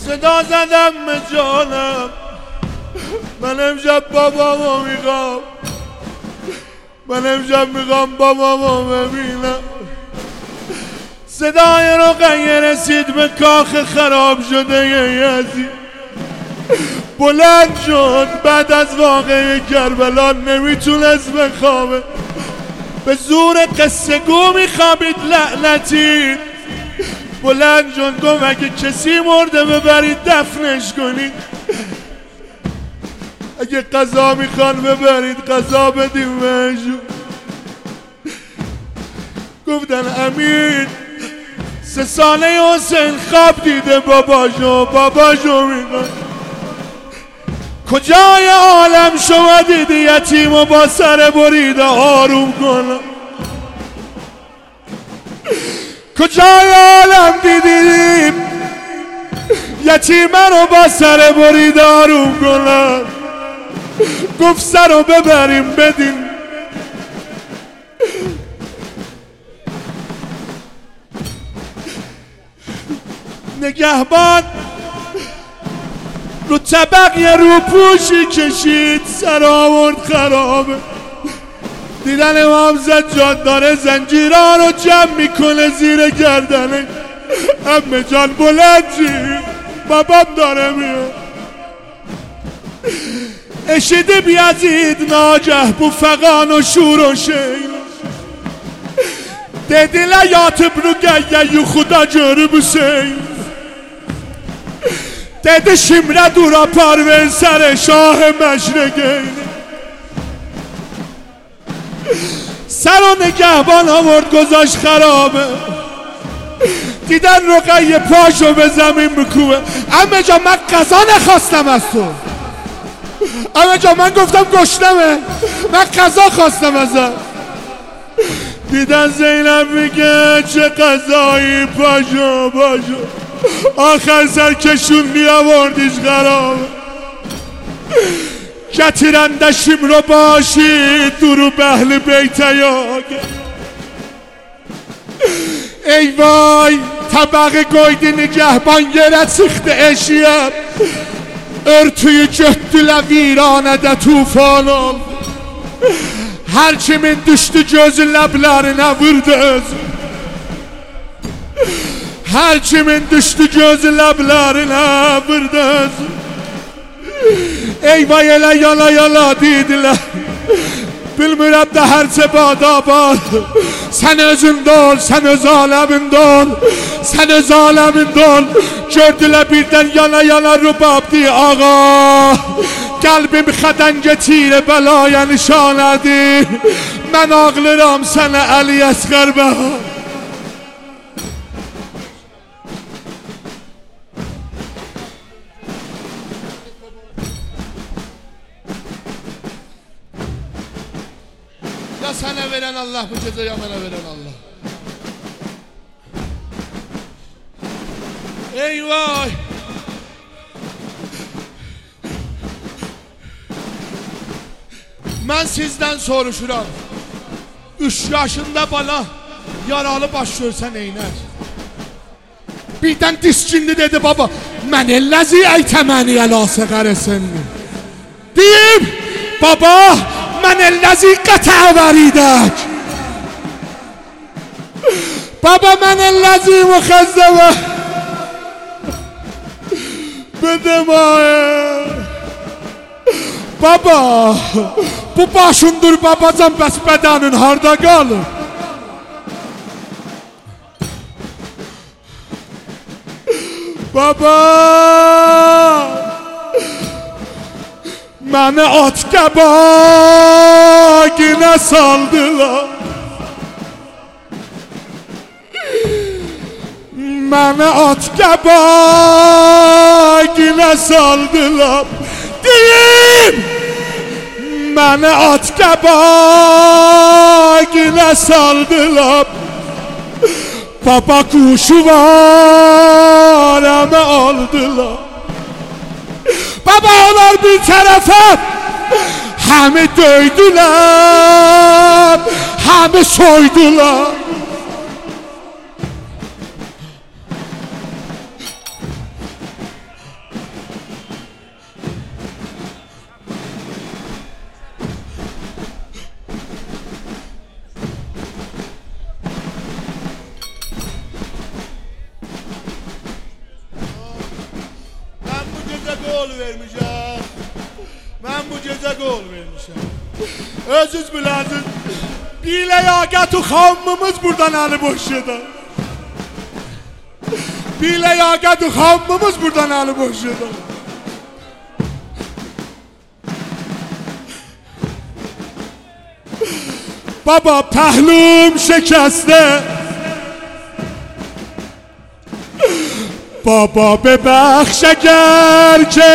صدا زدم به جانم من امشب بابامو میخوام، من امشب میخوام بابامو ببینم. صدای رقیه رسید به کاخ خراب شده یزید، بلند شد بعد از واقعه کربلا نمیتونست بخوابه، به زور قصه گو میخوابید لعنتی. بلند شد گفت اگه کسی مرده ببرید دفنش کنید، اگه قضا میخوان ببرید قضا بدیم بهشون. گفتن امین 3 ساله حسین خواب دیده باباشو میخواد. کجای عالم شما دیدی یتیمو با سر بریده آروم کنم؟ کجای عالم دیدی یتیمه رو با سر بریده آروم کنم؟ گفت سر رو ببریم بدیم. نگهبان رو طبق یه روپوشی کشید، سر آورد خرابه. دیدن امام زجاج داره زنجیرها رو جمع میکنه زیر گردنه. عمه جان بلند چی؟ بابام داره میاد. اشید بیازید ناجه بفقان و شور و شیل دیدی لیات بروگه یو خدا جاره بسیل دیدی شمره دورا پروین سر شاه مشرقین. سر و نگهبان آورد گذاشت خرابه. دیدن رقیه پاشو به زمین بکوبه. عمه جان من قضا نخواستم از تو، عمه جان من گفتم گشنمه، من قضا خواستم ازت. دیدن زینب میگه چه قضایی، پاشو آخر سر کشوندی آوردیش خرابه. کتیرندشیم رو باشی درو بهل بیتیاگه. ای وای طبق گویدی نگهبان یه رسیخت اشیم ارتوی جهدل ویرانه توفانم. هرچی من düştü göz lablarına vurdu, هرچی من düştü göz lablarına vurdu. ای وای الا یالا دیدیله bilmirəm də hərçə badabad. Sən özün dol, sən öz aləmin dol, sən öz aləmin dol. Gördülə birdən yana rubabdi ağa. Qəlbim xədəngə tirə bəlaya nişanədi. Mən ağlıram sənə Əli Əsqər bəha. Ya sana veren Allah, bu cezayı bana veren Allah. Eyvah! Ben sizden soruşuram. 3 yaşında bana yaralı baş görsen eyner. Birden diskindi dedi baba. Mən elləzi eytəməni əla səqərəsinni. Deyim baba, mən elləzi qətə vəridək. Baba, mən elləzi müxəzzəvə. Bedem ayı. Baba, bu başındır babacan, bəs bədənin harda qalır? Baba, məni at qəbaqinə saldılar. Məni at qəbaqinə saldılar. Deyim, məni at qəbaqinə saldılar. Baba kuşu varımı aldılar. Baba onlar bir tərəfə həmi döydülər, həmi soydular. gol vermişəm. Mən bu gecə gol vermişəm. Özünüz biləsiniz. Bir ləyaqət xanımımız buradan əli boşudu. Bir ləyaqət xanımımız buradan əli boşudu. بابا پهلوم شکسته بابا ببخش اگر که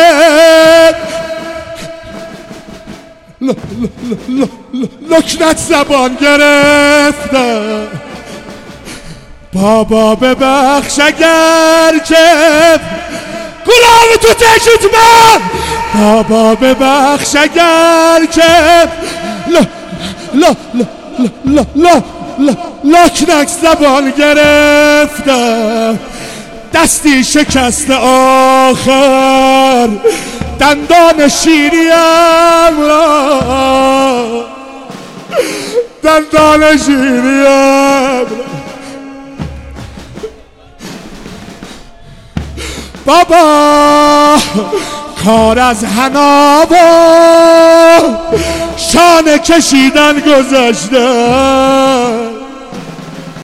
لکنت زبان گرفته بابا ببخش اگر که گلاب تو تشت من بابا ببخش اگر که لکنک زبان گرفته دستی شکست آخر دندان شیریم را دندان شیریم را بابا کار از حنا و شانه کشیدن گذاشته